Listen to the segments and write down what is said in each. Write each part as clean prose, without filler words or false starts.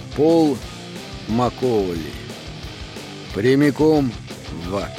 Пол Маккоули. Прямиком в ад.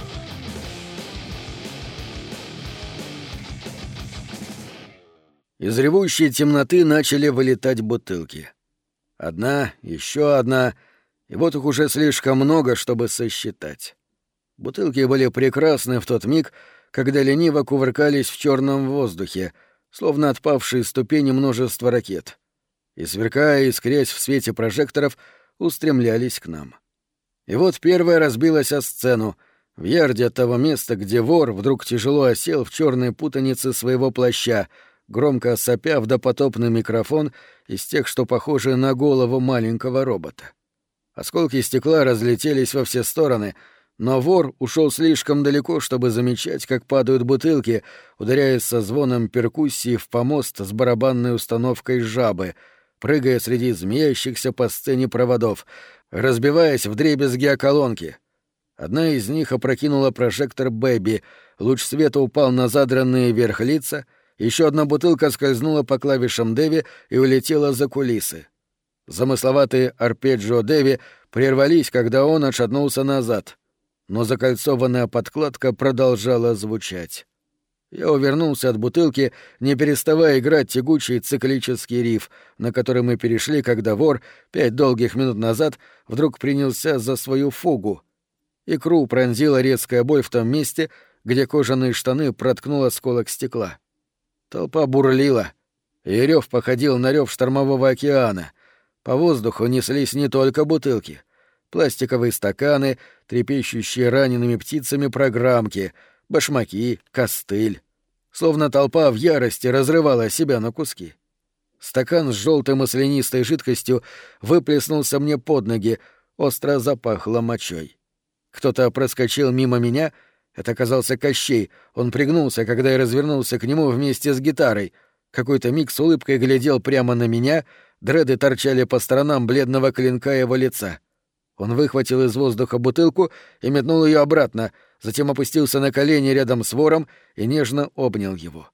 Из ревущей темноты начали вылетать бутылки. Одна, еще одна, и вот их уже слишком много, чтобы сосчитать. Бутылки были прекрасны в тот миг, когда лениво кувыркались в черном воздухе, словно отпавшие ступени множества ракет, и, сверкая и искрясь в свете прожекторов, устремлялись к нам. И вот первая разбилась о сцену, в ярде от того места, где вор вдруг тяжело осел в черной путанице своего плаща, громко сопя в допотопный микрофон из тех, что похожи на голову маленького робота. Осколки стекла разлетелись во все стороны, но вор ушел слишком далеко, чтобы замечать, как падают бутылки, ударяясь со звоном перкуссии в помост с барабанной установкой жабы, прыгая среди змеящихся по сцене проводов, разбиваясь вдребезги о колонки. Одна из них опрокинула прожектор Бэби, луч света упал на задранные вверх лица, еще одна бутылка скользнула по клавишам Дэви и улетела за кулисы. Замысловатые арпеджио Дэви прервались, когда он отшатнулся назад, но закольцованная подкладка продолжала звучать. Я увернулся от бутылки, не переставая играть тягучий циклический риф, на который мы перешли, когда вор 5 долгих минут назад вдруг принялся за свою фугу. Икру пронзила резкая боль в том месте, где кожаные штаны проткнул осколок стекла. Толпа бурлила, и рёв походил на рёв штормового океана. По воздуху неслись не только бутылки. Пластиковые стаканы, трепещущие ранеными птицами программки, башмаки, костыль. Словно толпа в ярости разрывала себя на куски. Стакан с желтой маслянистой жидкостью выплеснулся мне под ноги, остро запахло мочой. Кто-то проскочил мимо меня. Это оказался Кощей. Он пригнулся, когда я развернулся к нему вместе с гитарой. Какой-то миг с улыбкой глядел прямо на меня, дреды торчали по сторонам бледного клинка его лица. Он выхватил из воздуха бутылку и метнул ее обратно, затем опустился на колени рядом с вором и нежно обнял его.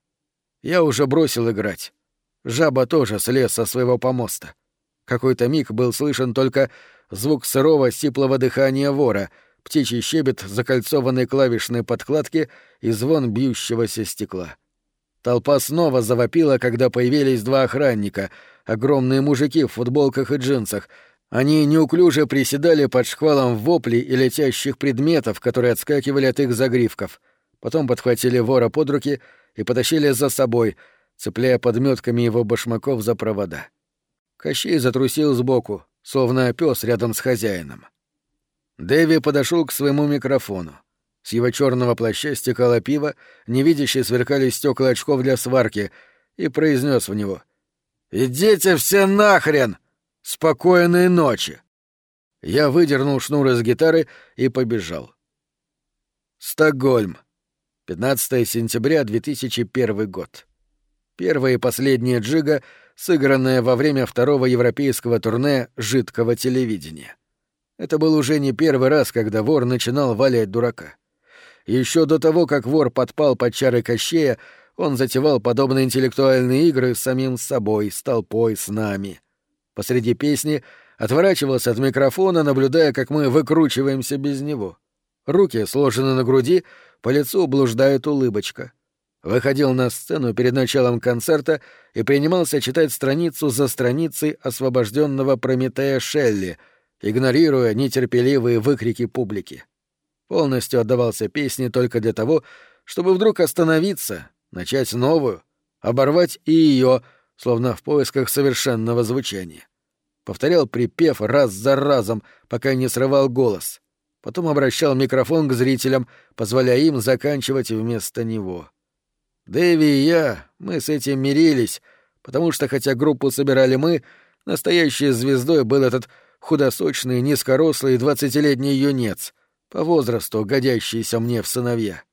Я уже бросил играть. Жаба тоже слез со своего помоста. Какой-то миг был слышен только звук сырого сиплого дыхания вора, птичий щебет закольцованной клавишной подкладки и звон бьющегося стекла. Толпа снова завопила, когда появились 2 охранника, огромные мужики в футболках и джинсах. Они неуклюже приседали под шквалом воплей и летящих предметов, которые отскакивали от их загривков. Потом подхватили вора под руки и потащили за собой, цепляя подметками его башмаков за провода. Кощей затрусил сбоку, словно пес рядом с хозяином. Дэви подошел к своему микрофону. С его черного плаща стекало пиво, невидяще сверкали стекла очков для сварки, и произнес в него: «Идите все нахрен! Спокойной ночи!» Я выдернул шнур из гитары и побежал. Стокгольм. 15 сентября 2001 год. Первая и последняя джига, сыгранная во время второго европейского турне жидкого телевидения. Это был уже не первый раз, когда вор начинал валять дурака. Еще до того, как вор подпал под чары Кощея, он затевал подобные интеллектуальные игры с самим собой, с толпой, с нами. Посреди песни отворачивался от микрофона, наблюдая, как мы выкручиваемся без него. Руки сложены на груди, по лицу блуждает улыбочка. Выходил на сцену перед началом концерта и принимался читать страницу за страницей освобожденного Прометея Шелли, игнорируя нетерпеливые выкрики публики. Полностью отдавался песне только для того, чтобы вдруг остановиться, начать новую, оборвать и ее, словно в поисках совершенного звучания. Повторял припев раз за разом, пока не срывал голос. Потом обращал микрофон к зрителям, позволяя им заканчивать вместо него. Дэви и я, мы с этим мирились, потому что, хотя группу собирали мы, настоящей звездой был этот худосочный, низкорослый 20-летний юнец, по возрасту годящийся мне в сыновья.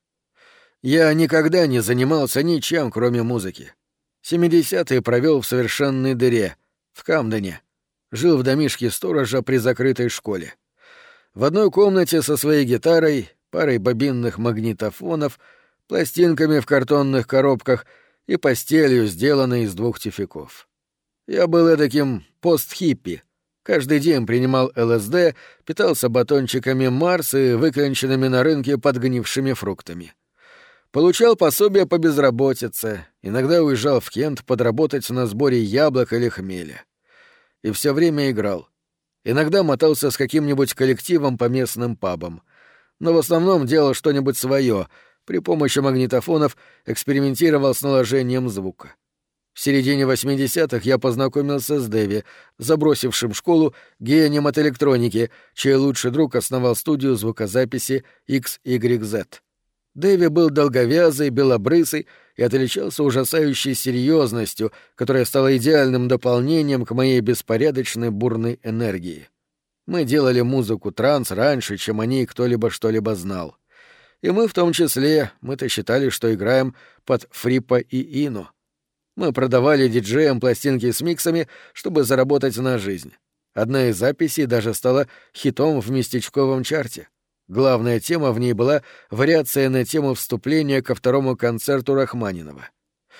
Я никогда не занимался ничем, кроме музыки. 70-е провел в совершенной дыре, в Камдене. Жил в домишке сторожа при закрытой школе. В одной комнате со своей гитарой, парой бобинных магнитофонов, пластинками в картонных коробках и постелью, сделанной из 2 тюфяков. Я был эдаким пост-хиппи, Каждый день принимал ЛСД, питался батончиками Марс и выклянченными на рынке подгнившими фруктами. Получал пособие по безработице, иногда уезжал в Кент подработать на сборе яблок или хмеля. И все время играл. Иногда мотался с каким-нибудь коллективом по местным пабам. Но в основном делал что-нибудь свое, при помощи магнитофонов экспериментировал с наложением звука. В середине 80-х я познакомился с Дэви, забросившим школу гением от электроники, чей лучший друг основал студию звукозаписи XYZ. Дэви был долговязый, белобрысый и отличался ужасающей серьезностью, которая стала идеальным дополнением к моей беспорядочной бурной энергии. Мы делали музыку транс раньше, чем о ней кто-либо что-либо знал. И мы в том числе, мы-то считали, что играем под Фриппа и Ину. Мы продавали диджеям пластинки с миксами, чтобы заработать на жизнь. Одна из записей даже стала хитом в местечковом чарте. Главная тема в ней была вариация на тему вступления ко второму концерту Рахманинова.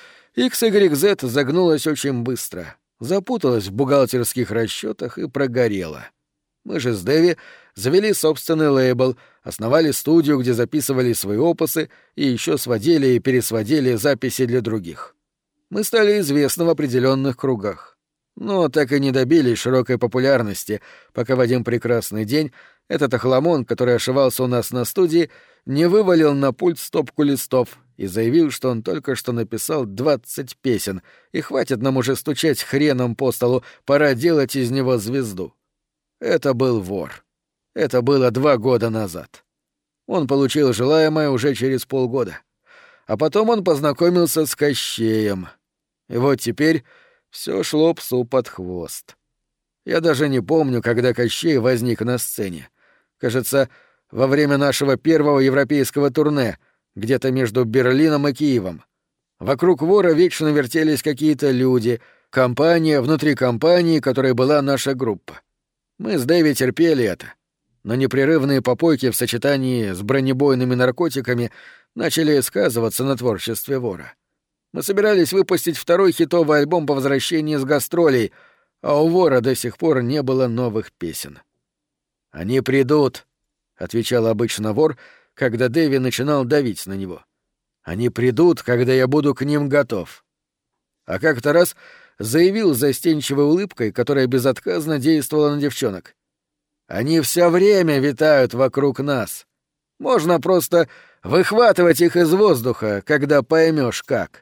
XYZ загнулась очень быстро, запуталась в бухгалтерских расчетах и прогорела. Мы же с Дэви завели собственный лейбл, основали студию, где записывали свои опусы и еще сводили и пересводили записи для других. Мы стали известны в определенных кругах, но так и не добились широкой популярности, пока в один прекрасный день этот охламон, который ошивался у нас на студии, не вывалил на пульт стопку листов и заявил, что он только что написал 20 песен, и хватит нам уже стучать хреном по столу, пора делать из него звезду. Это был вор. Это было 2 года назад. Он получил желаемое уже через полгода. А потом он познакомился с Кощеем. И вот теперь все шло псу под хвост. Я даже не помню, когда Кощей возник на сцене. Кажется, во время нашего первого европейского турне, где-то между Берлином и Киевом. Вокруг вора вечно вертелись какие-то люди, компания внутри компании, которой была наша группа. Мы с Дэви терпели это. Но непрерывные попойки в сочетании с бронебойными наркотиками начали сказываться на творчестве вора. Мы собирались выпустить второй хитовый альбом по возвращении с гастролей, а у вора до сих пор не было новых песен. «Они придут», — отвечал обычно вор, когда Дэви начинал давить на него. «Они придут, когда я буду к ним готов». А как-то раз заявил с застенчивой улыбкой, которая безотказно действовала на девчонок. «Они все время витают вокруг нас. Можно просто выхватывать их из воздуха, когда поймешь как».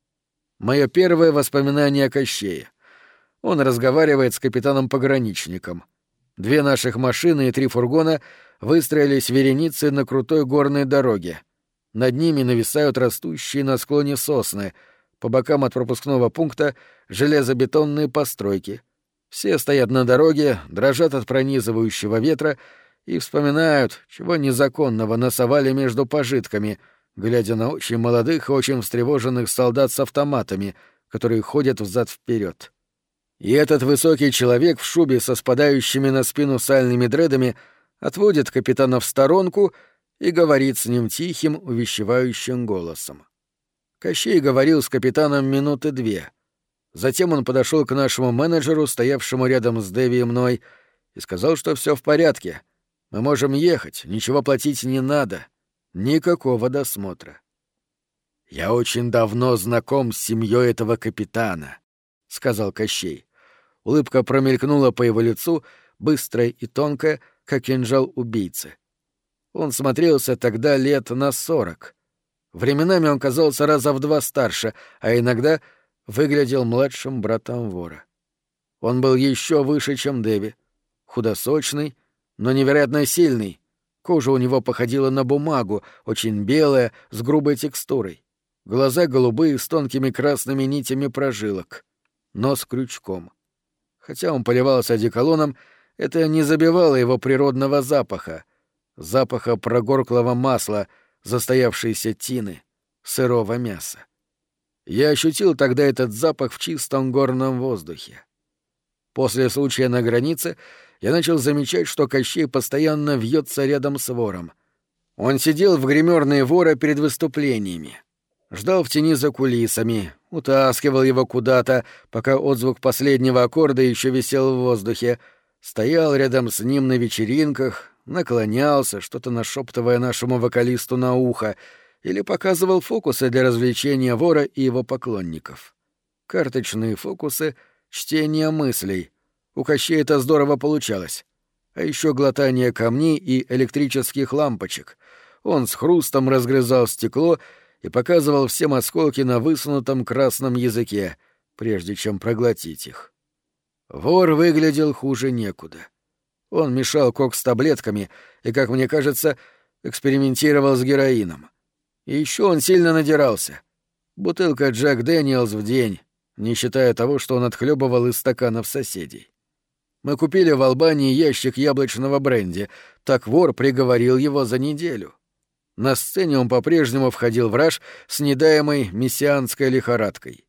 Мое первое воспоминание о Кощее. Он разговаривает с капитаном-пограничником. 2 наших машины и 3 фургона выстроились вереницей на крутой горной дороге. Над ними нависают растущие на склоне сосны, по бокам от пропускного пункта железобетонные постройки. Все стоят на дороге, дрожат от пронизывающего ветра и вспоминают, чего незаконного насовали между пожитками, глядя на очень молодых и очень встревоженных солдат с автоматами, которые ходят взад-вперед. И этот высокий человек в шубе со спадающими на спину сальными дредами отводит капитана в сторонку и говорит с ним тихим, увещевающим голосом. Кощей говорил с капитаном 2 минуты. Затем он подошел к нашему менеджеру, стоявшему рядом с Дэви и мной, и сказал, что все в порядке. Мы можем ехать, ничего платить не надо. Никакого досмотра. «Я очень давно знаком с семьей этого капитана», — сказал Кощей. Улыбка промелькнула по его лицу, быстрая и тонкая, как кинжал убийцы. Он смотрелся тогда лет на 40. Временами он казался раза в 2 старше, а иногда выглядел младшим братом вора. Он был еще выше, чем Дэви. Худосочный, но невероятно сильный. Кожа у него походила на бумагу, очень белая, с грубой текстурой. Глаза голубые, с тонкими красными нитями прожилок. Нос крючком. Хотя он поливался одеколоном, это не забивало его природного запаха. Запаха прогорклого масла, застоявшейся тины, сырого мяса. Я ощутил тогда этот запах в чистом горном воздухе. После случая на границе я начал замечать, что Кощей постоянно вьется рядом с вором. Он сидел в гримерной вора перед выступлениями. Ждал в тени за кулисами, утаскивал его куда-то, пока отзвук последнего аккорда еще висел в воздухе, стоял рядом с ним на вечеринках, наклонялся, что-то нашептывая нашему вокалисту на ухо, или показывал фокусы для развлечения вора и его поклонников. Карточные фокусы, чтение мыслей. У Кощея это здорово получалось. А еще глотание камней и электрических лампочек. Он с хрустом разгрызал стекло и показывал всем осколки на высунутом красном языке, прежде чем проглотить их. Вор выглядел хуже некуда. Он мешал кокс с таблетками и, как мне кажется, экспериментировал с героином. И еще он сильно надирался. Бутылка Джек Дэниелс в день, не считая того, что он отхлебывал из стаканов соседей. Мы купили в Албании ящик яблочного бренди, так вор приговорил его за неделю. На сцене он по-прежнему входил в раж с недаемой мессианской лихорадкой.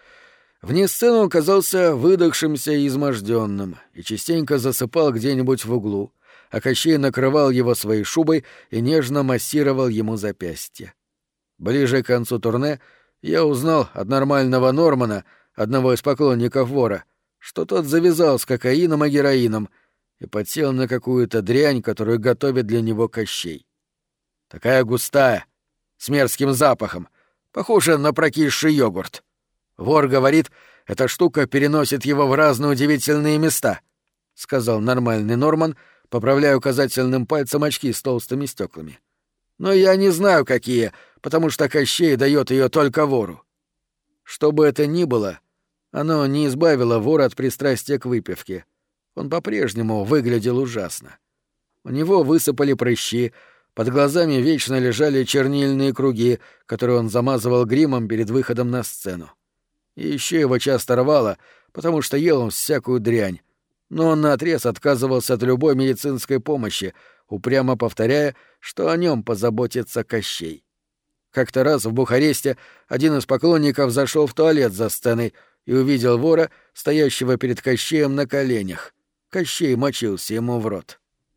Вне сцены он казался выдохшимся и измождённым и частенько засыпал где-нибудь в углу, а Кощей накрывал его своей шубой и нежно массировал ему запястье. Ближе к концу турне я узнал от нормального Нормана, одного из поклонников вора, что тот завязал с кокаином и героином и подсел на какую-то дрянь, которую готовит для него Кощей. Такая густая, с мерзким запахом, похожа на прокисший йогурт. Вор говорит, эта штука переносит его в разные удивительные места, — сказал нормальный Норман, поправляя указательным пальцем очки с толстыми стеклами. Но я не знаю, какие, потому что Кощей дает ее только вору. Что бы это ни было, оно не избавило вора от пристрастия к выпивке. Он по-прежнему выглядел ужасно. У него высыпали прыщи, под глазами вечно лежали чернильные круги, которые он замазывал гримом перед выходом на сцену. И еще его часто рвало, потому что ел он всякую дрянь, но он наотрез отказывался от любой медицинской помощи, упрямо повторяя, что о нем позаботится Кощей. Как-то раз в Бухаресте один из поклонников зашел в туалет за сценой и увидел вора, стоящего перед Кощеем на коленях. Кощей мочился ему в рот.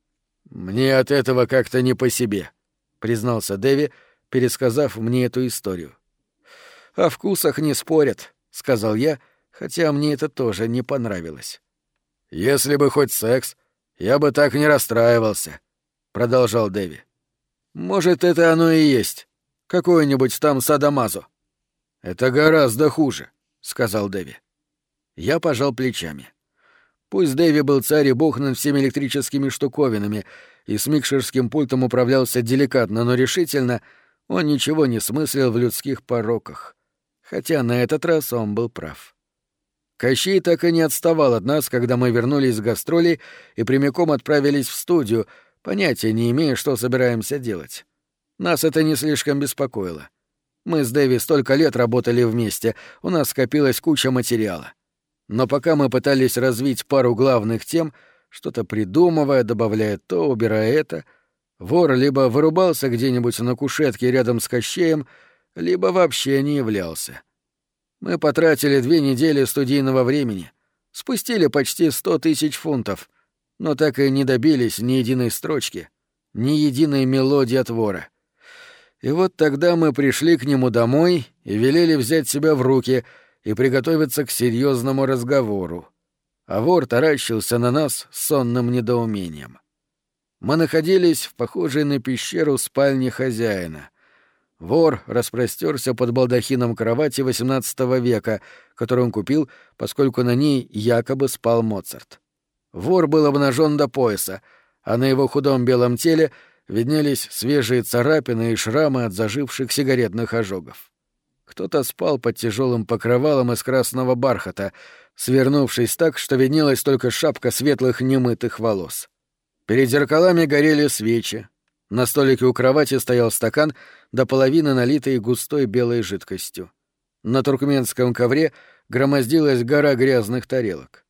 «Мне от этого как-то не по себе», — признался Дэви, пересказав мне эту историю. «О вкусах не спорят», — сказал я, хотя мне это тоже не понравилось. «Если бы хоть секс, я бы так не расстраивался», — продолжал Дэви. «Может, это оно и есть. Какое-нибудь там садомазо». «Это гораздо хуже», — сказал Дэви. Я пожал плечами. Пусть Дэви был царь и бог над всеми электрическими штуковинами и с микшерским пультом управлялся деликатно, но решительно, он ничего не смыслил в людских пороках. Хотя на этот раз он был прав. Кощей так и не отставал от нас, когда мы вернулись с гастролей и прямиком отправились в студию, понятия не имея, что собираемся делать. Нас это не слишком беспокоило. Мы с Дэви столько лет работали вместе, у нас скопилась куча материала. Но пока мы пытались развить пару главных тем, что-то придумывая, добавляя то, убирая это, вор либо вырубался где-нибудь на кушетке рядом с Кощеем, либо вообще не являлся. Мы потратили 2 недели студийного времени, спустили почти 100 000 фунтов, но так и не добились ни единой строчки, ни единой мелодии от вора. И вот тогда мы пришли к нему домой и велели взять себя в руки и приготовиться к серьезному разговору. А вор таращился на нас с сонным недоумением. Мы находились в похожей на пещеру спальне хозяина. Вор распростерся под балдахином кровати XVIII века, которую он купил, поскольку на ней якобы спал Моцарт. Вор был обнажен до пояса, а на его худом белом теле виднелись свежие царапины и шрамы от заживших сигаретных ожогов. Кто-то спал под тяжелым покрывалом из красного бархата, свернувшись так, что виднелась только шапка светлых немытых волос. Перед зеркалами горели свечи. На столике у кровати стоял стакан, до половины налитый густой белой жидкостью. На туркменском ковре громоздилась гора грязных тарелок.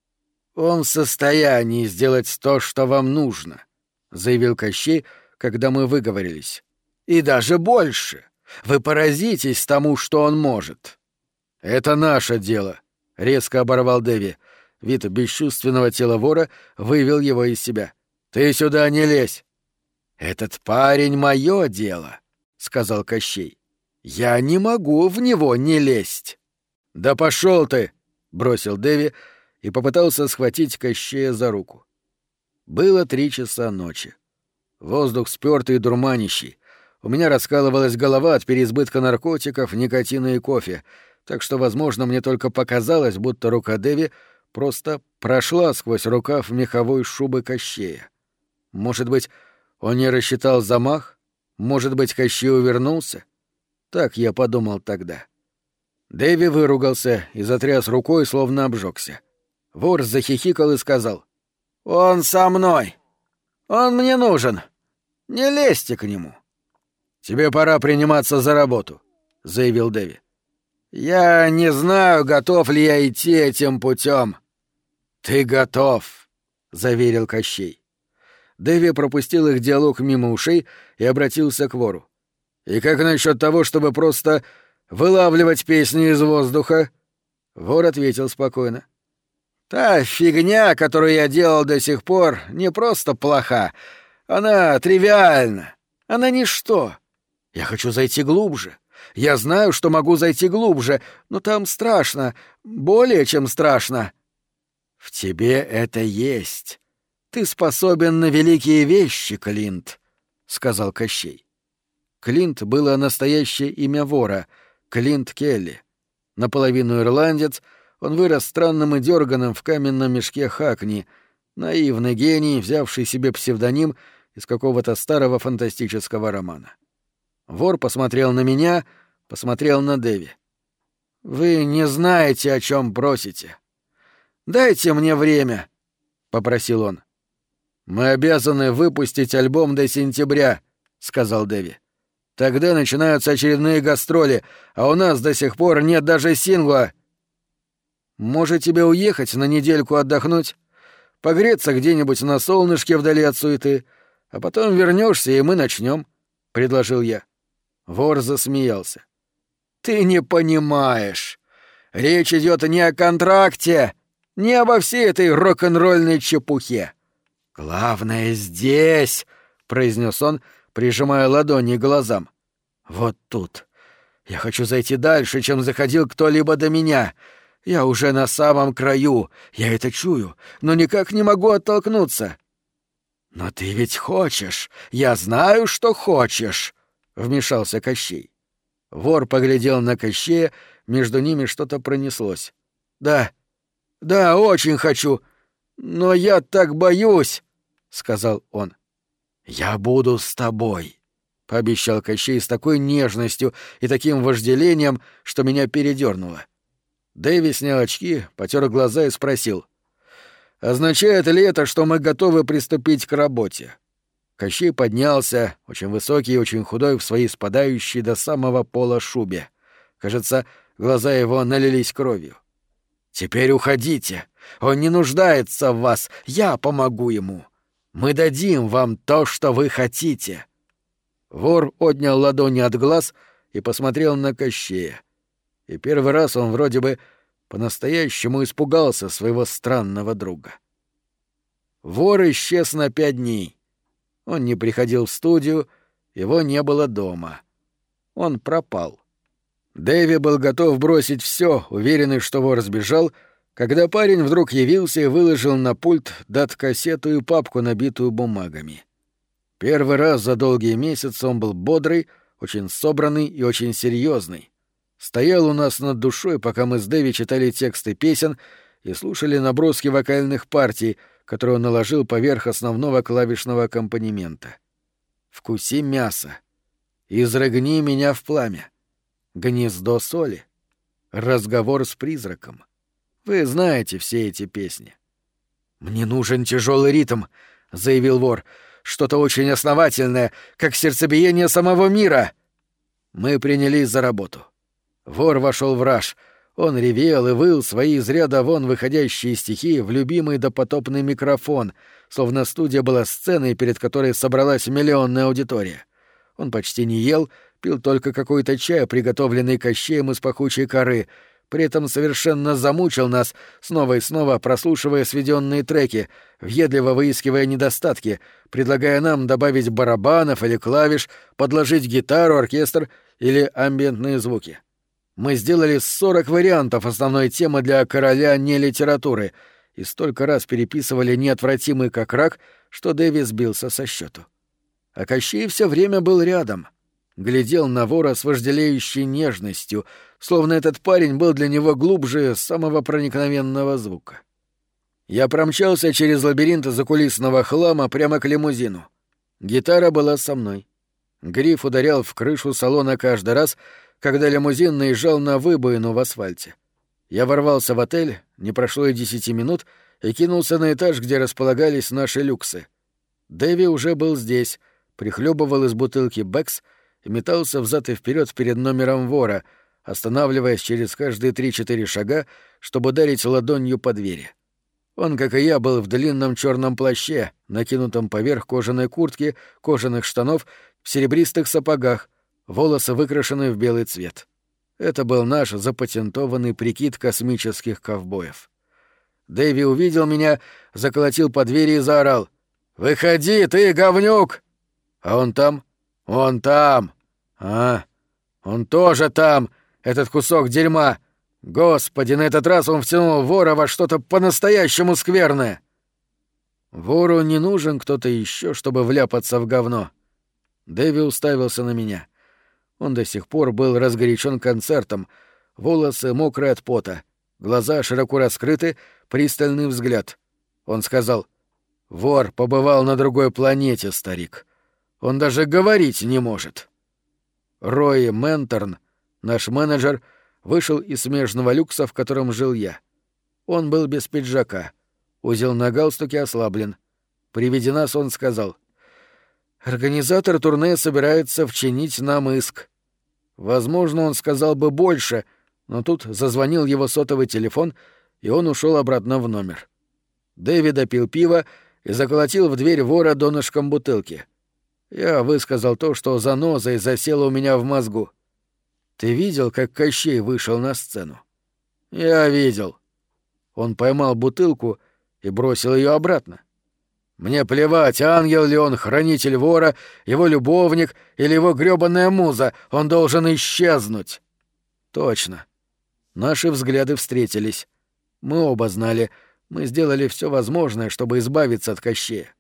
«Он в состоянии сделать то, что вам нужно», — заявил Кощей, когда мы выговорились. «И даже больше. Вы поразитесь тому, что он может». «Это наше дело», — резко оборвал Дэви. Вид бесчувственного тела вора вывел его из себя. «Ты сюда не лезь». «Этот парень — мое дело», — сказал Кощей. «Я не могу в него не лезть». «Да пошел ты!» — бросил Дэви и попытался схватить Кощея за руку. Было 3 часа ночи. Воздух спёртый и дурманящий. У меня раскалывалась голова от переизбытка наркотиков, никотина и кофе, так что, возможно, мне только показалось, будто рука Дэви просто прошла сквозь рукав меховой шубы Кощея. Может быть, он не рассчитал замах? Может быть, Кощей увернулся? Так я подумал тогда. Дэви выругался и затряс рукой, словно обжегся. Вор захихикал и сказал: «Он со мной! Он мне нужен! Не лезьте к нему!» «Тебе пора приниматься за работу», — заявил Дэви. «Я не знаю, готов ли я идти этим путем. «Ты готов», — заверил Кощей. Дэви пропустил их диалог мимо ушей и обратился к вору. «И как насчет того, чтобы просто вылавливать песни из воздуха?» Вор ответил спокойно. «Та фигня, которую я делал до сих пор, не просто плоха. Она тривиальна. Она ничто. Я хочу зайти глубже. Я знаю, что могу зайти глубже, но там страшно, более чем страшно». «В тебе это есть. Ты способен на великие вещи, Клинт», — сказал Кощей. Клинт было настоящее имя вора — Клинт Келли. Наполовину ирландец, он вырос странным и дёрганым в каменном мешке Хакни, наивный гений, взявший себе псевдоним из какого-то старого фантастического романа. Вор посмотрел на меня, посмотрел на Дэви. «Вы не знаете, о чем просите. Дайте мне время», — попросил он. «Мы обязаны выпустить альбом до сентября», — сказал Дэви. «Тогда начинаются очередные гастроли, а у нас до сих пор нет даже сингла». «Может, тебе уехать на недельку отдохнуть? Погреться где-нибудь на солнышке вдали от суеты, а потом вернешься, и мы начнем», — предложил я. Вор засмеялся. «Ты не понимаешь. Речь идет не о контракте, не обо всей этой рок-н-ролльной чепухе. Главное здесь», — произнес он, прижимая ладони к глазам. «Вот тут. Я хочу зайти дальше, чем заходил кто-либо до меня. Я уже на самом краю, я это чую, но никак не могу оттолкнуться». «Но ты ведь хочешь, я знаю, что хочешь», — вмешался Кощей. Вор поглядел на Кощея, между ними что-то пронеслось. «Да, очень хочу, но я так боюсь», — сказал он. «Я буду с тобой», — пообещал Кощей с такой нежностью и таким вожделением, что меня передёрнуло. Дэви снял очки, потер глаза и спросил: «Означает ли это, что мы готовы приступить к работе?» Кощей поднялся, очень высокий и очень худой в своей спадающей до самого пола шубе. Кажется, глаза его налились кровью. «Теперь уходите. Он не нуждается в вас. Я помогу ему. Мы дадим вам то, что вы хотите». Вор отнял ладони от глаз и посмотрел на Кощея. И первый раз он вроде бы по-настоящему испугался своего странного друга. Вор исчез на 5 дней. Он не приходил в студию, его не было дома. Он пропал. Дэви был готов бросить все, уверенный, что вор сбежал, когда парень вдруг явился и выложил на пульт дат-кассету и папку, набитую бумагами. Первый раз за долгие месяцы он был бодрый, очень собранный и очень серьезный. Стоял у нас над душой, пока мы с Дэви читали тексты песен и слушали наброски вокальных партий, которые он наложил поверх основного клавишного аккомпанемента. «Вкуси мясо», «Изрыгни меня в пламя», «Гнездо соли», «Разговор с призраком». Вы знаете все эти песни. «Мне нужен тяжелый ритм», — заявил вор, — «что-то очень основательное, как сердцебиение самого мира». Мы принялись за работу. Вор вошел в раж. Он ревел и выл свои из ряда вон выходящие стихи в любимый допотопный микрофон, словно студия была сценой, перед которой собралась миллионная аудитория. Он почти не ел, пил только какой-то чай, приготовленный Кощеем из пахучей коры, при этом совершенно замучил нас, снова и снова прослушивая сведенные треки, въедливо выискивая недостатки, предлагая нам добавить барабанов или клавиш, подложить гитару, оркестр или амбиентные звуки. Мы сделали 40 вариантов основной темы для короля не литературы, и столько раз переписывали неотвратимый как рак, что Дэви сбился со счету. А Кощей все время был рядом, глядел на вора с вожделеющей нежностью, словно этот парень был для него глубже самого проникновенного звука. Я промчался через лабиринт закулисного хлама прямо к лимузину. Гитара была со мной. Гриф ударял в крышу салона каждый раз, когда лимузин наезжал на выбоину в асфальте. Я ворвался в отель, не прошло и 10 минут, и кинулся на этаж, где располагались наши люксы. Дэви уже был здесь, прихлебывал из бутылки Бэкс и метался взад и вперед перед номером вора, останавливаясь через каждые 3-4 шага, чтобы ударить ладонью по двери. Он, как и я, был в длинном черном плаще, накинутом поверх кожаной куртки, кожаных штанов, в серебристых сапогах, волосы выкрашены в белый цвет. Это был наш запатентованный прикид космических ковбоев. Дэви увидел меня, заколотил по двери и заорал: «Выходи, ты, говнюк!» «А он там?» «Он там!» «А, он тоже там, этот кусок дерьма! Господи, на этот раз он втянул вора во что-то по-настоящему скверное!» Вору не нужен кто-то еще, чтобы вляпаться в говно. Дэви уставился на меня. Он до сих пор был разгорячен концертом, волосы мокрые от пота, глаза широко раскрыты, пристальный взгляд. Он сказал: «Вор побывал на другой планете, старик. Он даже говорить не может». Рой Менторн, наш менеджер, вышел из смежного люкса, в котором жил я. Он был без пиджака, узел на галстуке ослаблен. При виде нас он сказал: «Организатор турне собирается вчинить нам иск». Возможно, он сказал бы больше, но тут зазвонил его сотовый телефон, и он ушел обратно в номер. Дэви допил пиво и заколотил в дверь вора донышком бутылки. Я высказал то, что занозой засело у меня в мозгу. «Ты видел, как Кощей вышел на сцену?» «Я видел». Он поймал бутылку и бросил ее обратно. Мне плевать, ангел ли он, хранитель вора, его любовник или его грёбаная муза, он должен исчезнуть. Точно. Наши взгляды встретились. Мы оба знали, мы сделали все возможное, чтобы избавиться от Кощея.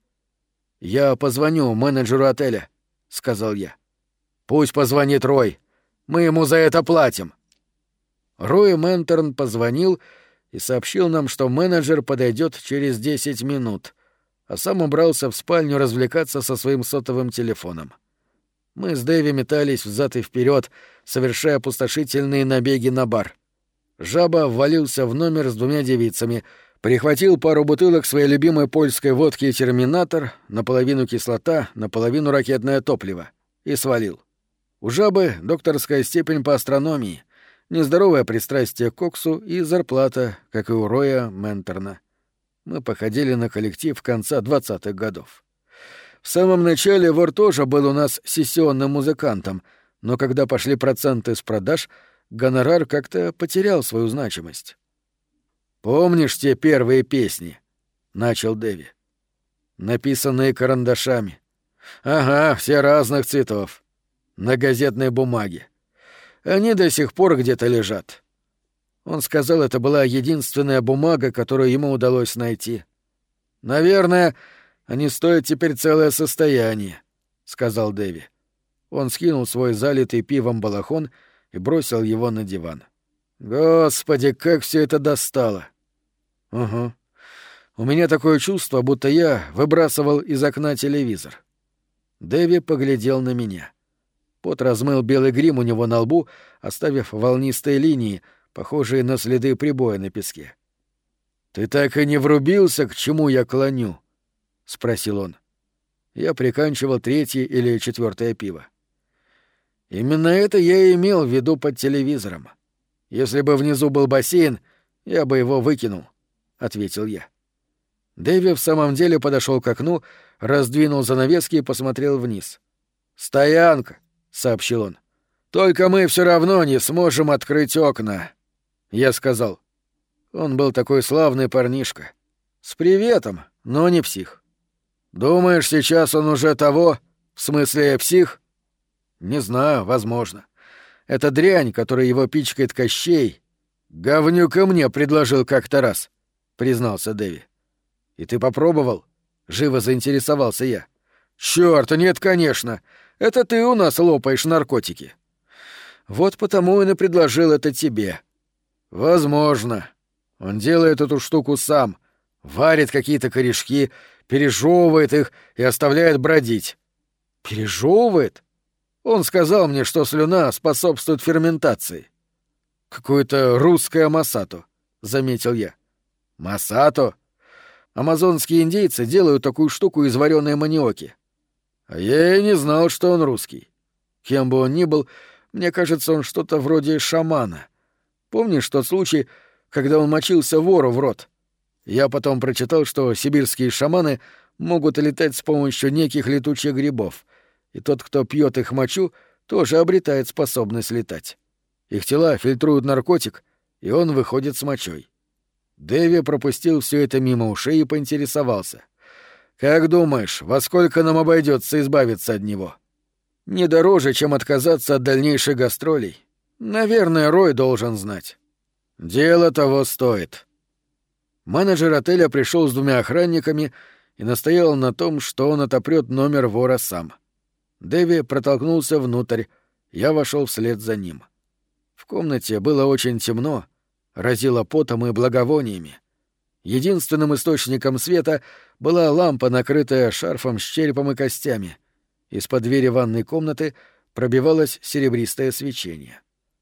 «Я позвоню менеджеру отеля», — сказал я. «Пусть позвонит Рой. Мы ему за это платим». Рой Менторн позвонил и сообщил нам, что менеджер подойдет через 10 минут, а сам убрался в спальню развлекаться со своим сотовым телефоном. Мы с Дэви метались взад и вперед, совершая опустошительные набеги на бар. Жаба ввалился в номер с 2 девицами, прихватил пару бутылок своей любимой польской водки «Терминатор», наполовину кислота, наполовину ракетное топливо, и свалил. У Жабы докторская степень по астрономии, нездоровое пристрастие к коксу и зарплата, как и у Роя Менторна. Мы походили на коллектив конца 20-х годов. В самом начале вор тоже был у нас сессионным музыкантом, но когда пошли проценты с продаж, гонорар как-то потерял свою значимость. «Помнишь те первые песни?» — начал Дэви. «Написанные карандашами. Ага, все разных цветов. На газетной бумаге. Они до сих пор где-то лежат». Он сказал, это была единственная бумага, которую ему удалось найти. «Наверное, они стоят теперь целое состояние», — сказал Дэви. Он скинул свой залитый пивом балахон и бросил его на диван. «Господи, как все это достало!» «Угу. У меня такое чувство, будто я выбрасывал из окна телевизор». Дэви поглядел на меня. Пот размыл белый грим у него на лбу, оставив волнистые линии, похожие на следы прибоя на песке. «Ты так и не врубился, к чему я клоню?» — спросил он. Я приканчивал 3-е или 4-е пиво. «Именно это я и имел в виду под телевизором. Если бы внизу был бассейн, я бы его выкинул», — ответил я. Дэви в самом деле подошел к окну, раздвинул занавески и посмотрел вниз. «Стоянка», — сообщил он. «Только мы все равно не сможем открыть окна». Я сказал. Он был такой славный парнишка. С приветом, но не псих. «Думаешь, сейчас он уже того? В смысле, псих?» «Не знаю, возможно. Эта дрянь, которая его пичкает Кощей, говнюк и мне предложил как-то раз. признался Дэви. «И ты попробовал?» — живо заинтересовался я. «Чёрт, нет, конечно! Это ты у нас лопаешь наркотики!» «Вот потому и предложил это тебе». «Возможно. Он делает эту штуку сам, варит какие-то корешки, пережевывает их и оставляет бродить». «Пережевывает?» Он сказал мне, что слюна способствует ферментации. «Какое-то русское масато», — заметил я. «Масато? Амазонские индейцы делают такую штуку из вареной маниоки. А я и не знал, что он русский. Кем бы он ни был, мне кажется, он что-то вроде шамана. Помнишь тот случай, когда он мочился вору в рот? Я потом прочитал, что сибирские шаманы могут летать с помощью неких летучих грибов, и тот, кто пьет их мочу, тоже обретает способность летать. Их тела фильтруют наркотик, и он выходит с мочой». Дэви пропустил все это мимо ушей и поинтересовался. «Как думаешь, во сколько нам обойдется избавиться от него?» «Не дороже, чем отказаться от дальнейших гастролей. Наверное, Рой должен знать». «Дело того стоит». Менеджер отеля пришел с 2 охранниками и настоял на том, что он отопрет номер вора сам. Дэви протолкнулся внутрь, я вошел вслед за ним. В комнате было очень темно, разило потом и благовониями. Единственным источником света была лампа, накрытая шарфом с черепом и костями. Из-под двери ванной комнаты пробивалось серебристое свечение.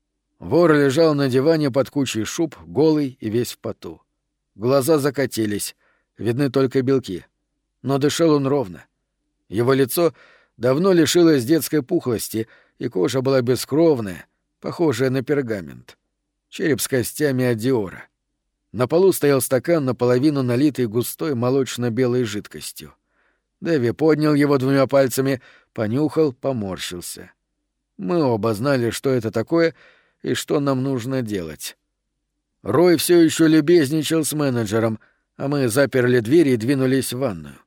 Вор лежал на диване под кучей шуб, голый и весь в поту. Глаза закатились, видны только белки. Но дышал он ровно. Его лицо давно лишилось детской пухлости, и кожа была бескровная, похожая на пергамент. Череп с костями от Диора. На полу стоял стакан, наполовину налитый густой молочно-белой жидкостью. Дэви поднял его 2 пальцами, понюхал, поморщился. Мы оба знали, что это такое и что нам нужно делать. Рой все еще любезничал с менеджером, а мы заперли дверь и двинулись в ванную.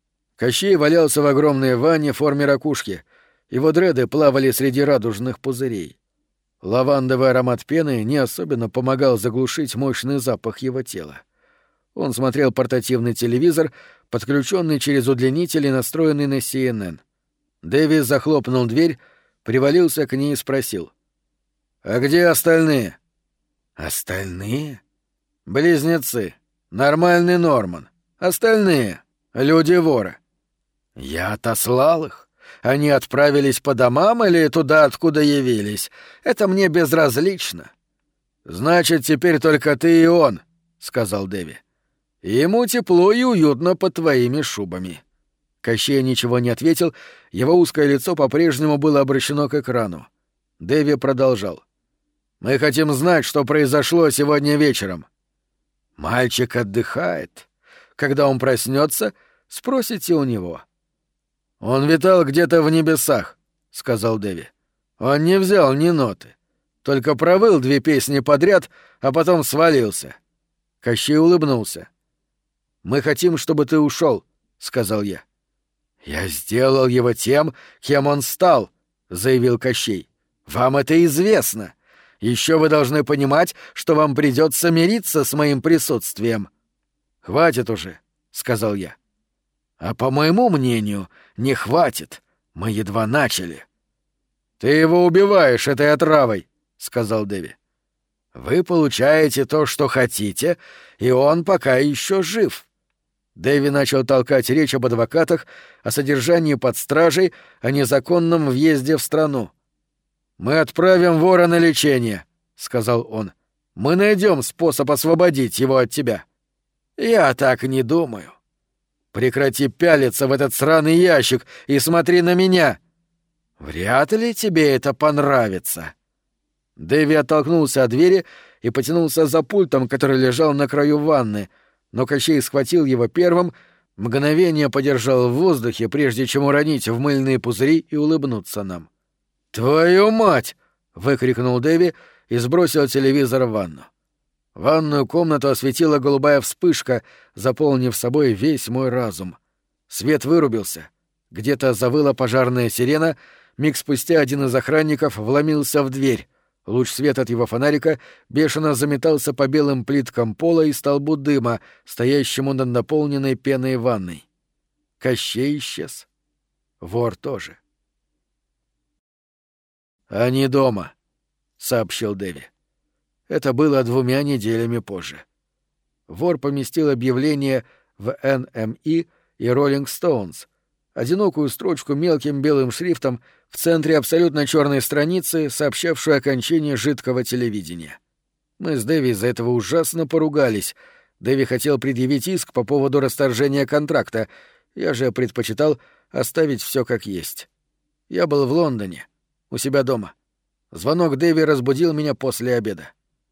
Кощей валялся в огромной ванне в форме ракушки. Его дреды плавали среди радужных пузырей. Лавандовый аромат пены не особенно помогал заглушить мощный запах его тела. Он смотрел портативный телевизор, подключенный через удлинитель и настроенный на CNN. Дэви захлопнул дверь, привалился к ней и спросил. «А где остальные?» «Остальные?» «Близнецы. Нормальный Норман. Остальные. Люди вора». «Я отослал их. Они отправились по домам или туда, откуда явились. Это мне безразлично». «Значит, теперь только ты и он», — сказал Дэви. «Ему тепло и уютно под твоими шубами». Кощей ничего не ответил, его узкое лицо по-прежнему было обращено к экрану. Дэви продолжал. «Мы хотим знать, что произошло сегодня вечером». «Мальчик отдыхает. Когда он проснется, спросите у него». «Он витал где-то в небесах», — сказал Дэви. «Он не взял ни ноты. Только провыл 2 песни подряд, а потом свалился». Кощей улыбнулся. «Мы хотим, чтобы ты ушел», — сказал я. «Я сделал его тем, кем он стал», — заявил Кощей. «Вам это известно. Еще вы должны понимать, что вам придется мириться с моим присутствием». «Хватит уже», — сказал я. «А по моему мнению, не хватит. Мы едва начали». «Ты его убиваешь этой отравой», — сказал Дэви. «Вы получаете то, что хотите, и он пока еще жив». Дэви начал толкать речь об адвокатах, о содержании под стражей, о незаконном въезде в страну. «Мы отправим вора на лечение», — сказал он. «Мы найдем способ освободить его от тебя». «Я так не думаю». «Прекрати пялиться в этот сраный ящик и смотри на меня!» «Вряд ли тебе это понравится». Дэви оттолкнулся от двери и потянулся за пультом, который лежал на краю ванны, но Кощей схватил его первым, мгновение подержал в воздухе, прежде чем уронить в мыльные пузыри и улыбнуться нам. «Твою мать!» — выкрикнул Дэви и сбросил телевизор в ванну. Ванную комнату осветила голубая вспышка, заполнив собой весь мой разум. Свет вырубился. Где-то завыла пожарная сирена, миг спустя один из охранников вломился в дверь. Луч света от его фонарика бешено заметался по белым плиткам пола и столбу дыма, стоящему над наполненной пеной ванной. Кощей исчез. Вор тоже. «Они дома», — сообщил Дэви. Это было 2 неделями позже. Вор поместил объявление в NME и Rolling Stones, одинокую строчку мелким белым шрифтом в центре абсолютно черной страницы, сообщавшую окончание жидкого телевидения. Мы с Дэви из-за этого ужасно поругались. Дэви хотел предъявить иск по поводу расторжения контракта, я же предпочитал оставить все как есть. Я был в Лондоне, у себя дома. Звонок Дэви разбудил меня после обеда.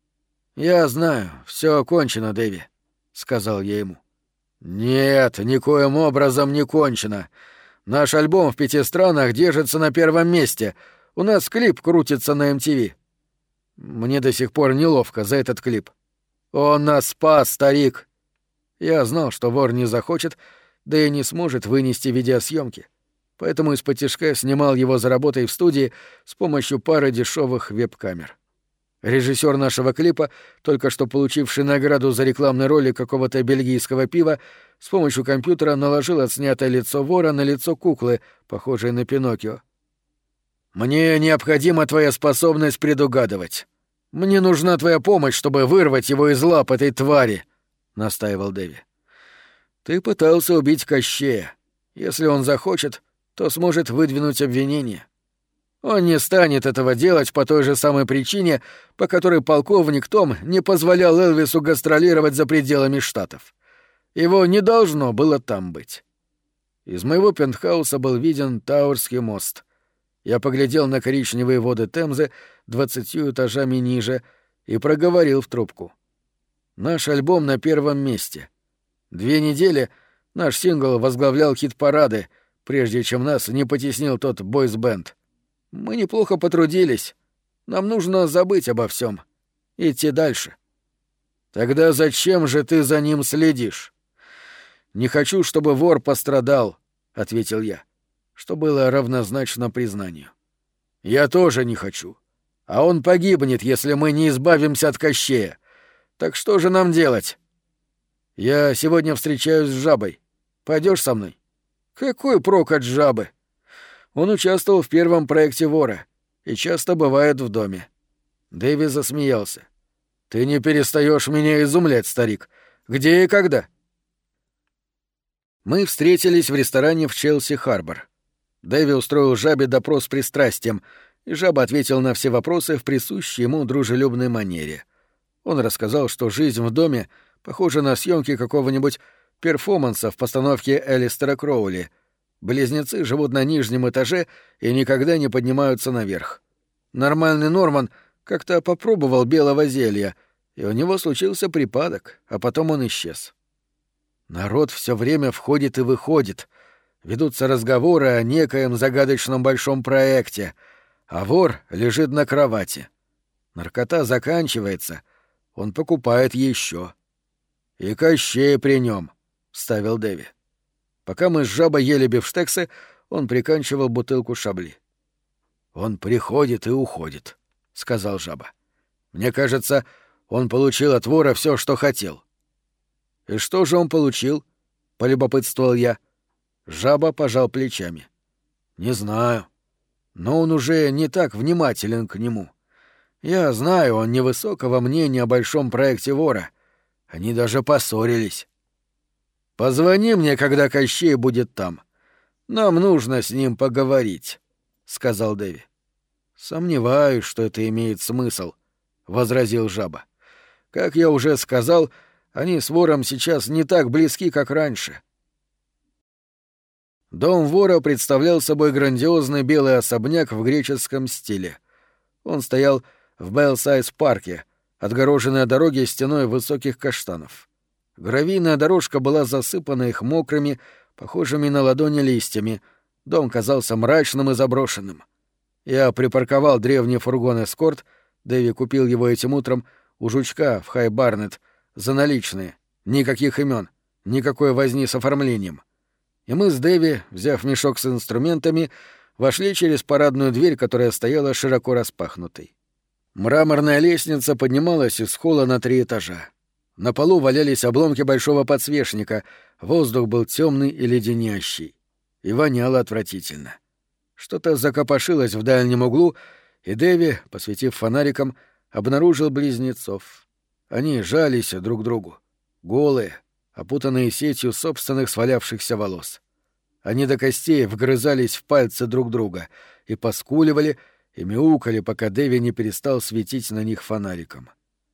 «Я знаю, все окончено, Дэви», — сказал я ему. «Нет, никоим образом не кончено. Наш альбом в 5 странах держится на 1-м месте. У нас клип крутится на MTV. Мне до сих пор неловко за этот клип. Он нас спас, старик». Я знал, что вор не захочет, да и не сможет вынести видеосъемки, поэтому исподтишка снимал его за работой в студии с помощью пары дешевых веб-камер. Режиссер нашего клипа, только что получивший награду за рекламный ролик какого-то бельгийского пива, с помощью компьютера наложил отснятое лицо вора на лицо куклы, похожей на Пиноккио. «Мне необходима твоя способность предугадывать. Мне нужна твоя помощь, чтобы вырвать его из лап этой твари», — настаивал Дэви. «Ты пытался убить Кощея. Если он захочет, то сможет выдвинуть обвинение. Он не станет этого делать по той же самой причине, по которой полковник Том не позволял Элвису гастролировать за пределами Штатов. Его не должно было там быть». Из моего пентхауса был виден Тауэрский мост. Я поглядел на коричневые воды Темзы 20 этажами ниже и проговорил в трубку. «Наш альбом на 1-м месте. 2 недели наш сингл возглавлял хит-парады, прежде чем нас не потеснил тот бойс-бенд. Мы неплохо потрудились. Нам нужно забыть обо всем, идти дальше». «Тогда зачем же ты за ним следишь?» «Не хочу, чтобы вор пострадал», — ответил я, что было равнозначно признанию. «Я тоже не хочу. А он погибнет, если мы не избавимся от Кощея. Так что же нам делать?» «Я сегодня встречаюсь с Жабой. Пойдешь со мной?» «Какой прок от Жабы?» Он участвовал в первом проекте вора и часто бывает в доме. Дэви засмеялся. «Ты не перестаешь меня изумлять, старик. Где и когда?» Мы встретились в ресторане в Челси-Харбор. Дэви устроил Жабе допрос с пристрастием, и Жаба ответил на все вопросы в присущей ему дружелюбной манере. Он рассказал, что жизнь в доме похожа на съемки какого-нибудь перформанса в постановке Элистера Кроули. Близнецы живут на нижнем этаже и никогда не поднимаются наверх. Нормальный Норман как-то попробовал белого зелья, и у него случился припадок, а потом он исчез. Народ все время входит и выходит. Ведутся разговоры о некоем загадочном большом проекте, а вор лежит на кровати. Наркота заканчивается, он покупает еще. «И Кощей при нем», — вставил Дэви. Пока мы с Жабой ели бифштексы, он приканчивал бутылку Шабли. «Он приходит и уходит», — сказал Жаба. «Мне кажется, он получил от вора все, что хотел». «И что же он получил?» — полюбопытствовал я. Жаба пожал плечами. «Не знаю. Но он уже не так внимателен к нему. Я знаю, он невысокого мнения о большом проекте вора. Они даже поссорились. Позвони мне, когда Кощей будет там. Нам нужно с ним поговорить», — сказал Дэви. «Сомневаюсь, что это имеет смысл», — возразил Жаба. «Как я уже сказал, они с вором сейчас не так близки, как раньше». Дом вора представлял собой грандиозный белый особняк в греческом стиле. Он стоял в Белсайз-парке, отгороженный от дороги стеной высоких каштанов. Гравийная дорожка была засыпана их мокрыми, похожими на ладони листьями. Дом казался мрачным и заброшенным. Я припарковал древний фургон «Эскорт», Дэви купил его этим утром у жучка в Хай-Барнет, за наличные, никаких имен, никакой возни с оформлением. И мы с Дэви, взяв мешок с инструментами, вошли через парадную дверь, которая стояла широко распахнутой. Мраморная лестница поднималась из холла на 3 этажа. На полу валялись обломки большого подсвечника, воздух был темный и леденящий. И воняло отвратительно. Что-то закопошилось в дальнем углу, и Дэви, посветив фонариком, обнаружил близнецов. Они жались друг к другу, голые, опутанные сетью собственных свалявшихся волос. Они до костей вгрызались в пальцы друг друга и поскуливали, и мяукали, пока Дэви не перестал светить на них фонариком.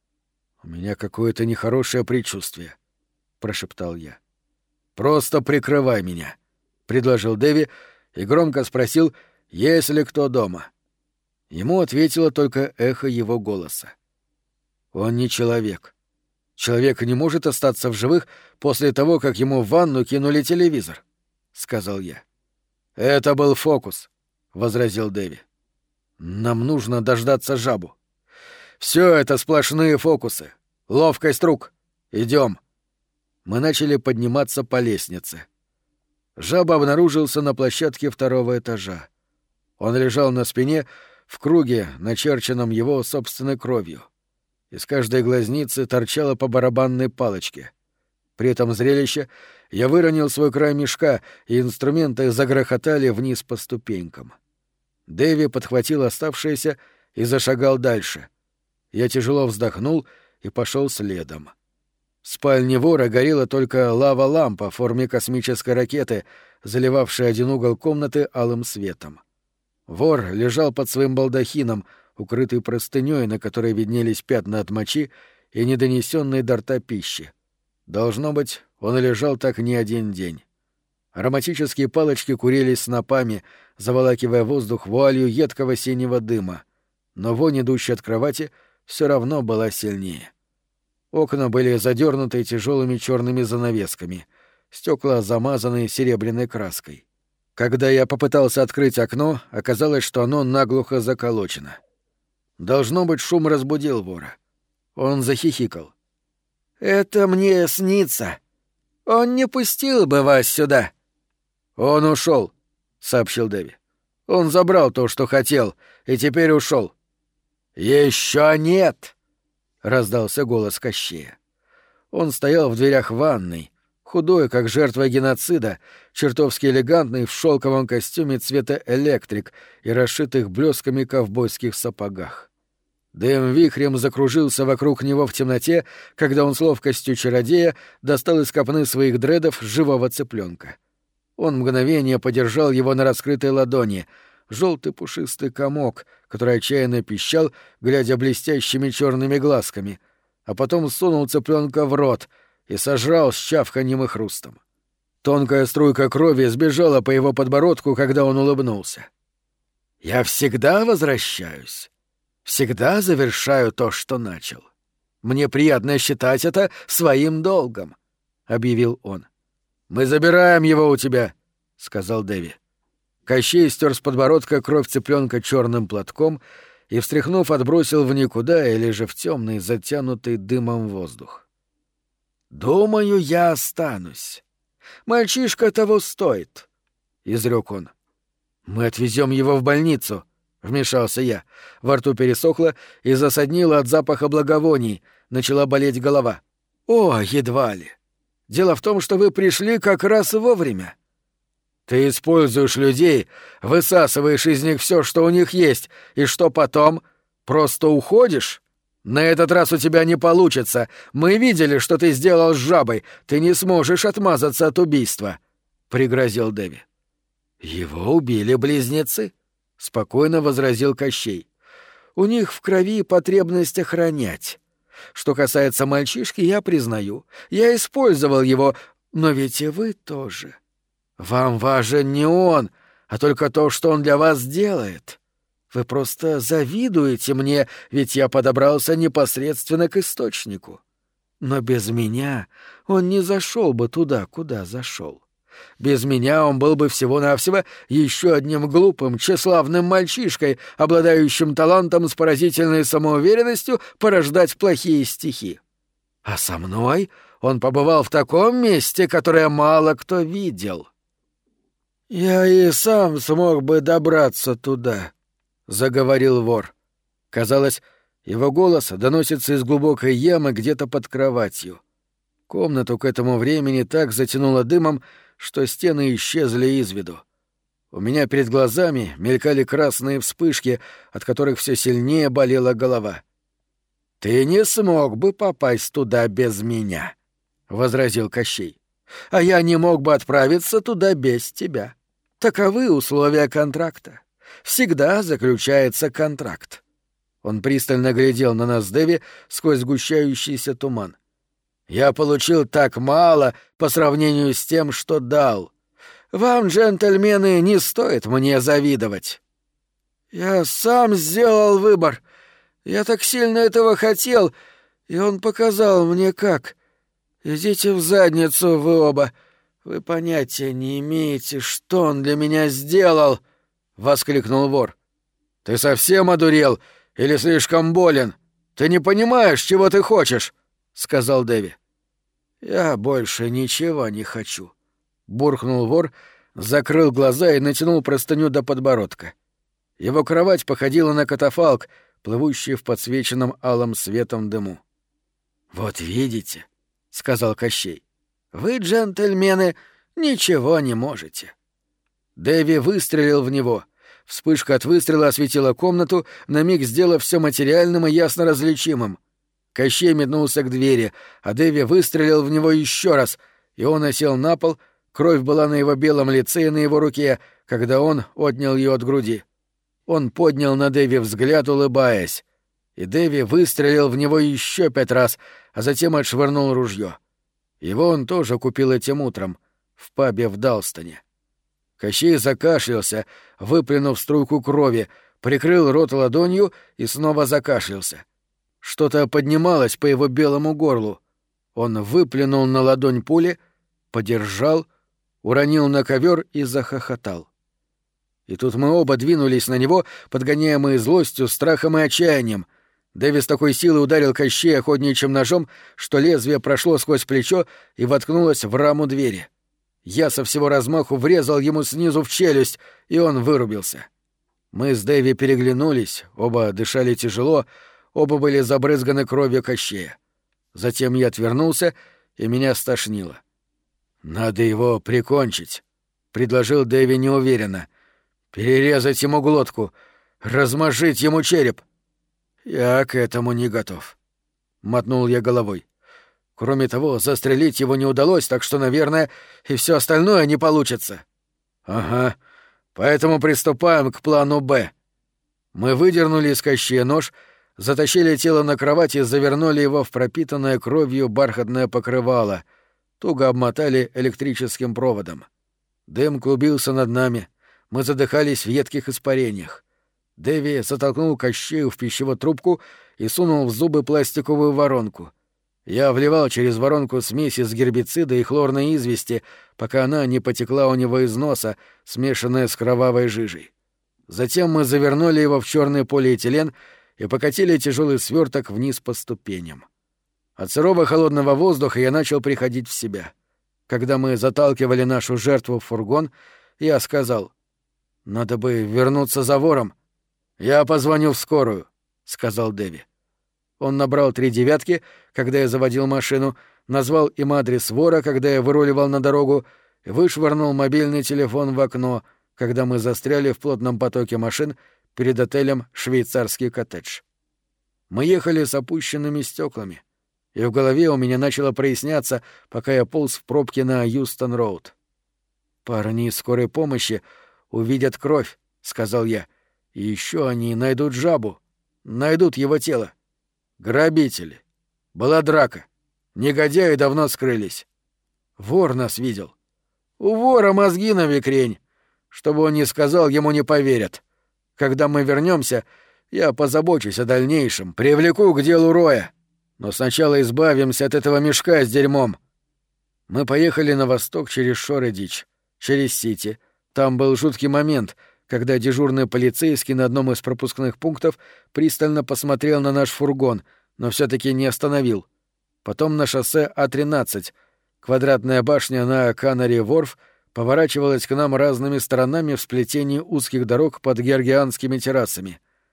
«У меня какое-то нехорошее предчувствие», — прошептал я. «Просто прикрывай меня», — предложил Дэви и громко спросил, есть ли кто дома. Ему ответило только эхо его голоса. «Он не человек. Человек не может остаться в живых после того, как ему в ванну кинули телевизор», — сказал я. «Это был фокус», — возразил Дэви. «Нам нужно дождаться жабу. Все это сплошные фокусы. Ловкость рук. Идем». Мы начали подниматься по лестнице. Жаба обнаружился на площадке 2-го этажа. Он лежал на спине в круге, начерченном его собственной кровью. Из каждой глазницы торчала по барабанной палочке. При этом зрелище я выронил свой край мешка, и инструменты загрохотали вниз по ступенькам. Дэви подхватил оставшееся и зашагал дальше. Я тяжело вздохнул и пошел следом. В спальне вора горела только лава-лампа в форме космической ракеты, заливавшая один угол комнаты алым светом. Вор лежал под своим балдахином, укрытый простынёй, на которой виднелись пятна от мочи и недонесённой до рта пищи. Должно быть, он лежал так не один день. Ароматические палочки курились снопами, заволакивая воздух вуалью едкого синего дыма. Но вонь, идущая от кровати, все равно была сильнее. Окна были задернуты тяжелыми черными занавесками, стекла замазаны серебряной краской. Когда я попытался открыть окно, оказалось, что оно наглухо заколочено. Должно быть, шум разбудил вора. Он захихикал. «Это мне снится. Он не пустил бы вас сюда». «Он ушел», — сообщил Дэви. «Он забрал то, что хотел, и теперь ушел». «Еще нет!» — раздался голос Кощея. Он стоял в дверях ванной, худой, как жертва геноцида, чертовски элегантный в шелковом костюме цвета электрик и расшитых блесками ковбойских сапогах. Дым вихрем закружился вокруг него в темноте, когда он с ловкостью чародея достал из копны своих дредов живого цыпленка. Он мгновение подержал его на раскрытой ладони, желтый пушистый комок, который отчаянно пищал, глядя блестящими черными глазками, а потом сунул цыпленка в рот и сожрал с чавканьем и хрустом. Тонкая струйка крови сбежала по его подбородку, когда он улыбнулся. «Я всегда возвращаюсь. Всегда завершаю то, что начал. Мне приятно считать это своим долгом», — объявил он. «Мы забираем его у тебя», — сказал Дэви. Кощей стер с подбородка кровь цыпленка черным платком и, встряхнув, отбросил в никуда или же в темный, затянутый дымом воздух. «Думаю, я останусь. Мальчишка того стоит», — изрек он. «Мы отвезем его в больницу», — вмешался я. Во рту пересохло и засаднило от запаха благовоний, начала болеть голова. «О, едва ли. Дело в том, что вы пришли как раз вовремя. Ты используешь людей, высасываешь из них все, что у них есть, и что потом? Просто уходишь? На этот раз у тебя не получится. Мы видели, что ты сделал с жабой. Ты не сможешь отмазаться от убийства», — пригрозил Дэви. «Его убили близнецы», — спокойно возразил Кощей. «У них в крови потребность охранять. Что касается мальчишки, я признаю, я использовал его, но ведь и вы тоже. Вам важен не он, а только то, что он для вас делает. Вы просто завидуете мне, ведь я подобрался непосредственно к источнику. Но без меня он не зашел бы туда, куда зашел. Без меня он был бы всего-навсего еще одним глупым, тщеславным мальчишкой, обладающим талантом с поразительной самоуверенностью порождать плохие стихи. А со мной он побывал в таком месте, которое мало кто видел». «Я и сам смог бы добраться туда», — заговорил вор. Казалось, Его голос доносится из глубокой ямы где-то под кроватью. Комнату к этому времени так затянуло дымом, что стены исчезли из виду. У меня перед глазами мелькали красные вспышки, от которых все сильнее болела голова. «Ты не смог бы попасть туда без меня», — возразил Кощей. «А я не мог бы отправиться туда без тебя. Таковы условия контракта. Всегда заключается контракт». Он пристально глядел на нас с Дэви сквозь сгущающийся туман. «Я получил так мало по сравнению с тем, что дал. Вам, джентльмены, не стоит мне завидовать». «Я сам сделал выбор. Я так сильно этого хотел, и он показал мне как. Идите в задницу вы оба. Вы понятия не имеете, что он для меня сделал!» — воскликнул вор. «Ты совсем одурел или слишком болен? Ты не понимаешь, чего ты хочешь!» — сказал Дэви. «Я больше ничего не хочу», — буркнул вор, закрыл глаза и натянул простыню до подбородка. Его кровать походила на катафалк, плывущий в подсвеченном алым светом дыму. «Вот видите», — сказал Кощей, — «вы, джентльмены, ничего не можете». Дэви выстрелил в него. Вспышка от выстрела осветила комнату, на миг сделав все материальным и ясно различимым. Кощей метнулся к двери, а Дэви выстрелил в него еще раз, и он осел на пол, кровь была на его белом лице и на его руке, когда он отнял ее от груди. Он поднял на Дэви взгляд, улыбаясь, и Дэви выстрелил в него еще 5 раз, а затем отшвырнул ружье. Его он тоже купил этим утром, в пабе в Далстоне. Кощей закашлялся, выплюнув струйку крови, прикрыл рот ладонью и снова закашлялся. Что-то поднималось по его белому горлу. Он выплюнул на ладонь пули, подержал, уронил на ковер и захохотал. И тут мы оба двинулись на него, подгоняемые злостью, страхом и отчаянием. Дэви с такой силой ударил Кощея охотничьим ножом, что лезвие прошло сквозь плечо и воткнулось в раму двери. Я со всего размаху врезал ему снизу в челюсть, и он вырубился. Мы с Дэви переглянулись, оба дышали тяжело, оба были забрызганы кровью Кощея. Затем я отвернулся, и меня стошнило. «Надо его прикончить», — предложил Дэви неуверенно. «Перерезать ему глотку, размажить ему череп». «Я к этому не готов», — мотнул я головой. «Кроме того, застрелить его не удалось, так что, наверное, и все остальное не получится». «Ага, поэтому приступаем к плану «Б». Мы выдернули из Кощея нож, затащили тело на кровать и завернули его в пропитанное кровью бархатное покрывало, туго обмотали электрическим проводом. Дым клубился над нами, мы задыхались в едких испарениях. Дэви затолкнул Кощею в пищевую трубку и сунул в зубы пластиковую воронку. Я вливал через воронку смесь из гербицида и хлорной извести, пока она не потекла у него из носа, смешанная с кровавой жижей. Затем мы завернули его в черный полиэтилен и покатили тяжелый сверток вниз по ступеням. От сырого холодного воздуха я начал приходить в себя. Когда мы заталкивали нашу жертву в фургон, я сказал: «Надо бы вернуться за вором». «Я позвоню в скорую», — сказал Дэви. Он набрал 3 девятки, когда я заводил машину, назвал им адрес вора, когда я выруливал на дорогу, и вышвырнул мобильный телефон в окно, когда мы застряли в плотном потоке машин перед отелем «Швейцарский коттедж». Мы ехали с опущенными стеклами, и в голове у меня начало проясняться, пока я полз в пробке на Юстон-роуд. «Парни из скорой помощи увидят кровь», — сказал я, — «и еще они найдут жабу, найдут его тело. Грабители. Была драка. Негодяи давно скрылись. Вор нас видел. У вора мозги на бекрень. Что бы он ни сказал, ему не поверят. Когда мы вернемся, я позабочусь о дальнейшем, привлеку к делу Роя. Но сначала избавимся от этого мешка с дерьмом». Мы поехали на восток через Шоредич, через Сити. Там был жуткий момент, когда дежурный полицейский на одном из пропускных пунктов пристально посмотрел на наш фургон, но все-таки не остановил. Потом на шоссе А-13. Квадратная башня на Канари-Ворф поворачивалась к нам разными сторонами в сплетении узких дорог под георгианскими террасами.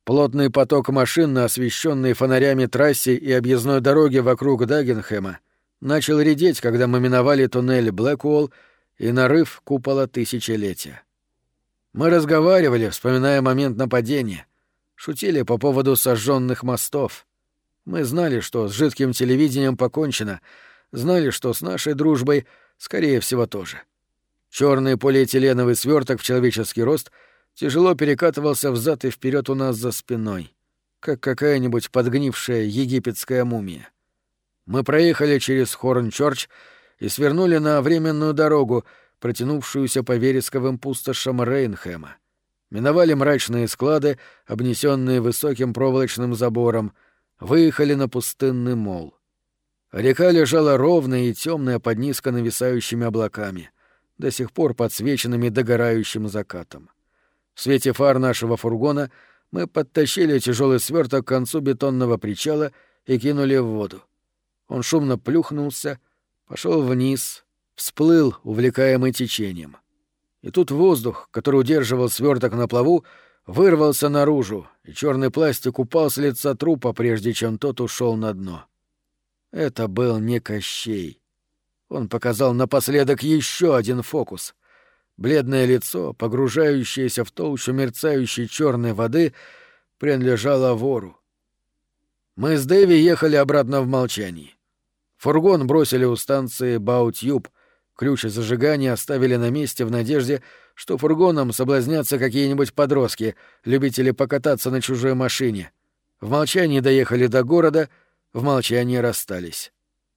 Плотный поток машин на освещенной фонарями трассе и объездной дороге вокруг Даггенхэма начал редеть, когда мы миновали туннель Блэкуолл и нарыв купола Тысячелетия. Мы разговаривали, вспоминая момент нападения, шутили по поводу сожженных мостов. Мы знали, что с жидким телевидением покончено, знали, что с нашей дружбой, скорее всего, тоже. Черный полиэтиленовый сверток в человеческий рост тяжело перекатывался взад и вперед у нас за спиной, как какая-нибудь подгнившая египетская мумия. Мы проехали через Хорнчорч и свернули на временную дорогу, протянувшуюся по вересковым пустошам Рейнхэма. Миновали мрачные склады, обнесенные высоким проволочным забором, выехали на пустынный мол. Река лежала ровная и темная под низко нависающими облаками, до сих пор подсвеченными догорающим закатом. В свете фар нашего фургона мы подтащили тяжелый сверток к концу бетонного причала и кинули в воду. Он шумно плюхнулся, пошел вниз, всплыл, увлекаемый течением. И тут воздух, который удерживал сверток на плаву, вырвался наружу, и черный пластик упал с лица трупа, прежде чем тот ушел на дно. Это был не Кощей. Он показал напоследок еще один фокус. Бледное лицо, погружающееся в толщу мерцающей черной воды, принадлежало вору. Мы с Дэви ехали обратно в молчании. Фургон бросили у станции Баутьюб, ключ от зажигания оставили на месте в надежде, что фургоном соблазнятся какие-нибудь подростки, любители покататься на чужой машине. В молчании доехали до города, в молчании расстались.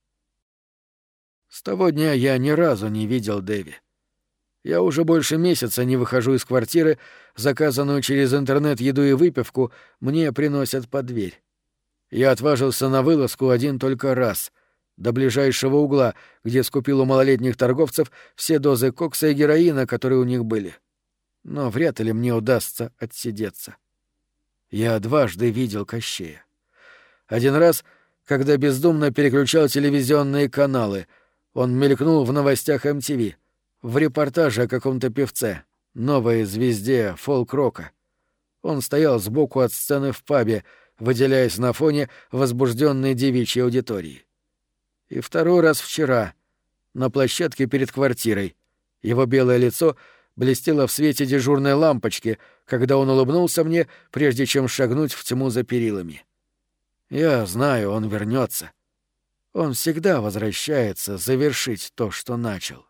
С того дня я ни разу не видел Дэви. Я уже больше месяца не выхожу из квартиры, заказанную через интернет еду и выпивку мне приносят под дверь. Я отважился на вылазку один только раз, до ближайшего угла, где скупил у малолетних торговцев все дозы кокса и героина, которые у них были. Но вряд ли мне удастся отсидеться. Я дважды видел Кощея. Один раз, когда бездумно переключал телевизионные каналы, он мелькнул в новостях MTV, в репортаже о каком-то певце, новой звезде фолк-рока. Он стоял сбоку от сцены в пабе, выделяясь на фоне возбужденной девичьей аудитории. И второй раз вчера, на площадке перед квартирой, его белое лицо блестело в свете дежурной лампочки, когда он улыбнулся мне, прежде чем шагнуть в тьму за перилами. Я знаю, он вернется. Он всегда возвращается завершить то, что начал.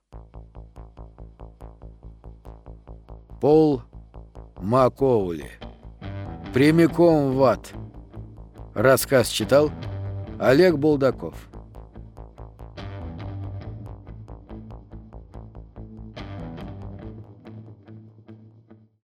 Пол Макоули. Прямиком в ад. Рассказ читал Олег Булдаков.